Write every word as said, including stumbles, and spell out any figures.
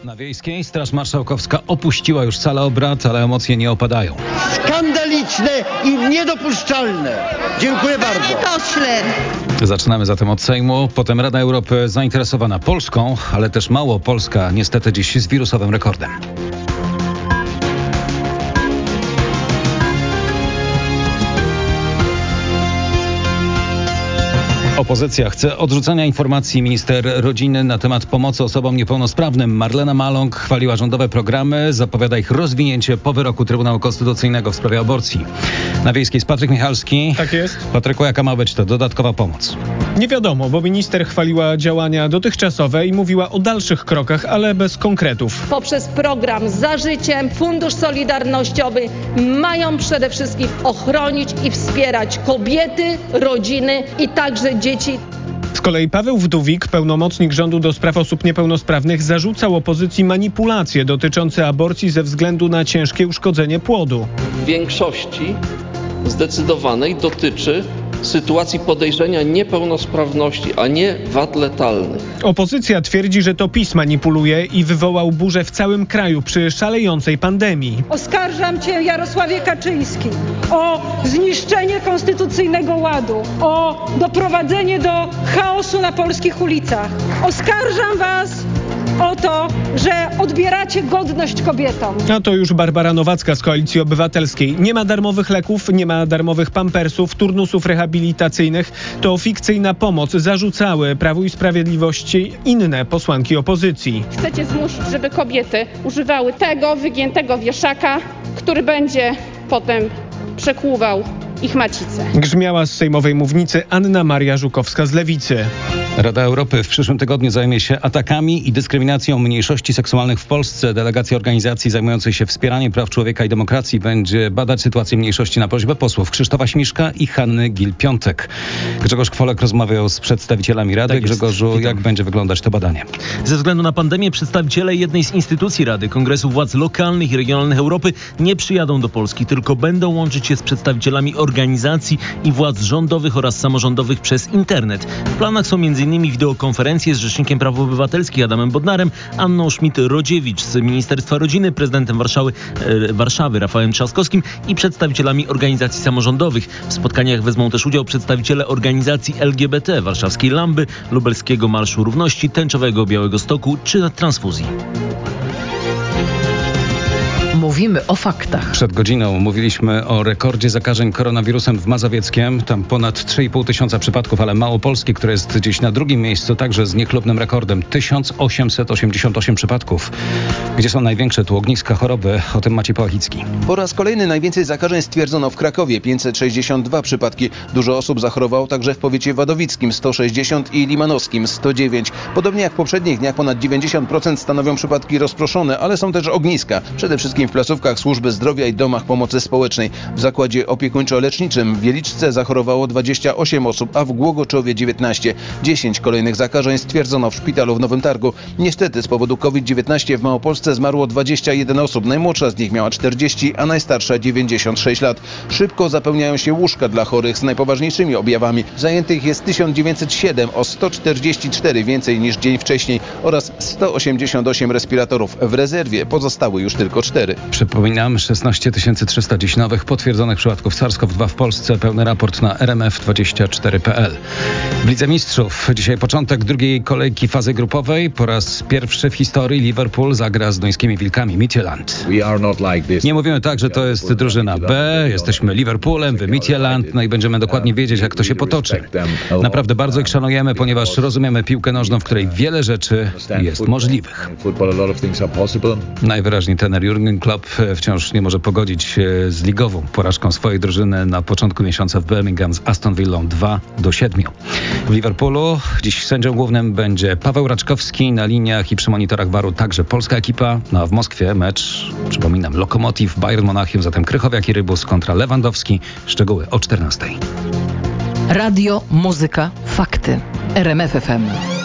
Na Wiejskiej Straż Marszałkowska opuściła już salę obrad, ale emocje nie opadają. Skandaliczne i niedopuszczalne. Dziękuję bardzo. Panie pośle. Zaczynamy zatem od Sejmu, potem Rada Europy zainteresowana Polską, ale też Małopolska niestety dziś z wirusowym rekordem. Opozycja chce odrzucenia informacji minister rodziny na temat pomocy osobom niepełnosprawnym. Marlena Maląg chwaliła rządowe programy, zapowiada ich rozwinięcie po wyroku Trybunału Konstytucyjnego w sprawie aborcji. Na Wiejskiej jest Patryk Michalski. Tak jest. Patryku, jaka ma być to dodatkowa pomoc? Nie wiadomo, bo minister chwaliła działania dotychczasowe i mówiła o dalszych krokach, ale bez konkretów. Poprzez program Za Życiem, Fundusz Solidarnościowy mają przede wszystkim ochronić i wspierać kobiety, rodziny i także dzieci. Z kolei Paweł Wdówik, pełnomocnik rządu do spraw osób niepełnosprawnych, zarzucał opozycji manipulacje dotyczące aborcji ze względu na ciężkie uszkodzenie płodu. W większości zdecydowanej dotyczy sytuacji podejrzenia niepełnosprawności, a nie wad letalnych. Opozycja twierdzi, że to PiS manipuluje i wywołał burzę w całym kraju przy szalejącej pandemii. Oskarżam cię, Jarosławie Kaczyński, o zniszczenie konstytucyjnego ładu, o doprowadzenie do chaosu na polskich ulicach. Oskarżam was o to, że odbieracie godność kobietom. A to już Barbara Nowacka z Koalicji Obywatelskiej. Nie ma darmowych leków, nie ma darmowych pampersów, turnusów rehabilitacyjnych. To fikcyjna pomoc, zarzucały Prawu i Sprawiedliwości inne posłanki opozycji. Chcecie zmusić, żeby kobiety używały tego wygiętego wieszaka, który będzie potem przekłuwał ich macicę. Grzmiała z sejmowej mównicy Anna Maria Żukowska z Lewicy. Rada Europy w przyszłym tygodniu zajmie się atakami i dyskryminacją mniejszości seksualnych w Polsce. Delegacja organizacji zajmującej się wspieraniem praw człowieka i demokracji będzie badać sytuację mniejszości na prośbę posłów Krzysztofa Śmiszka i Hanny Gill-Piątek. Grzegorz Kwolek rozmawiał z przedstawicielami Rady. Tak jest. Grzegorzu, Witam. jak będzie wyglądać to badanie? Ze względu na pandemię przedstawiciele jednej z instytucji Rady, Kongresu Władz Lokalnych i Regionalnych Europy nie przyjadą do Polski, tylko będą łączyć się z przedstawicielami organizacji i władz rządowych oraz samorządowych przez internet. W planach są m.in. wideokonferencje z Rzecznikiem Praw Obywatelskich Adamem Bodnarem, Anną Schmidt-Rodziewicz z Ministerstwa Rodziny, prezydentem Warszawy, e, Warszawy Rafałem Trzaskowskim i przedstawicielami organizacji samorządowych. W spotkaniach wezmą też udział przedstawiciele organizacji L G B T, warszawskiej Lamby, lubelskiego Marszu Równości, tęczowego Białegostoku czy transfuzji. Mówimy o faktach. Przed godziną mówiliśmy o rekordzie zakażeń koronawirusem w Mazowieckiem. Tam ponad trzy i pół tysiąca przypadków, ale Małopolski, które jest gdzieś na drugim miejscu, także z niechlubnym rekordem. tysiąc osiemset osiemdziesiąt osiem przypadków. Gdzie są największe tu ogniska choroby? O tym Maciej Połachicki. Po raz kolejny najwięcej zakażeń stwierdzono w Krakowie, pięćset sześćdziesiąt dwa przypadki. Dużo osób zachorowało także w powiecie wadowickim, sto sześćdziesiąt i limanowskim, sto dziewięć. Podobnie jak w poprzednich dniach ponad dziewięćdziesiąt procent stanowią przypadki rozproszone, ale są też ogniska. Przede wszystkim w placówkach służby zdrowia i domach pomocy społecznej. W zakładzie opiekuńczo-leczniczym w Wieliczce zachorowało dwadzieścia osiem osób, a w Głogoczowie dziewiętnaście. dziesięć kolejnych zakażeń stwierdzono w szpitalu w Nowym Targu. Niestety z powodu COVID dziewiętnaście w Małopolsce zmarło dwadzieścia jeden osób. Najmłodsza z nich miała czterdzieści, a najstarsza dziewięćdziesiąt sześć lat. Szybko zapełniają się łóżka dla chorych z najpoważniejszymi objawami. Zajętych jest tysiąc dziewięćset siedem, o sto czterdzieści cztery więcej niż dzień wcześniej oraz sto osiemdziesiąt osiem respiratorów. W rezerwie pozostały już tylko cztery. Przypominam, szesnaście tysięcy trzysta dziś nowych potwierdzonych przypadków SARS-CoV dwa w Polsce. Pełny raport na R M F dwadzieścia cztery kropka p l. W Lidze Mistrzów dzisiaj początek drugiej kolejki fazy grupowej. Po raz pierwszy w historii Liverpool zagra z duńskimi Wilkami Midtjylland. Nie mówimy tak, że to jest drużyna B. Jesteśmy Liverpoolem, wy Midtjylland, no i będziemy dokładnie wiedzieć, jak to się potoczy. Naprawdę bardzo ich szanujemy, ponieważ rozumiemy piłkę nożną, w której wiele rzeczy jest możliwych. Najwyraźniej trener Jurgen Klopp wciąż nie może pogodzić się z ligową porażką swojej drużyny na początku miesiąca w Birmingham z Aston Villą dwa do siedmiu. W Liverpoolu dziś sędzią głównym będzie Paweł Raczkowski, na liniach i przy monitorach waru także polska ekipa. No a w Moskwie mecz, przypominam, Lokomotiv, Bayern Monachium, zatem Krychowiak i Rybus kontra Lewandowski. Szczegóły o czternastej. Radio, muzyka, fakty. R M F F M.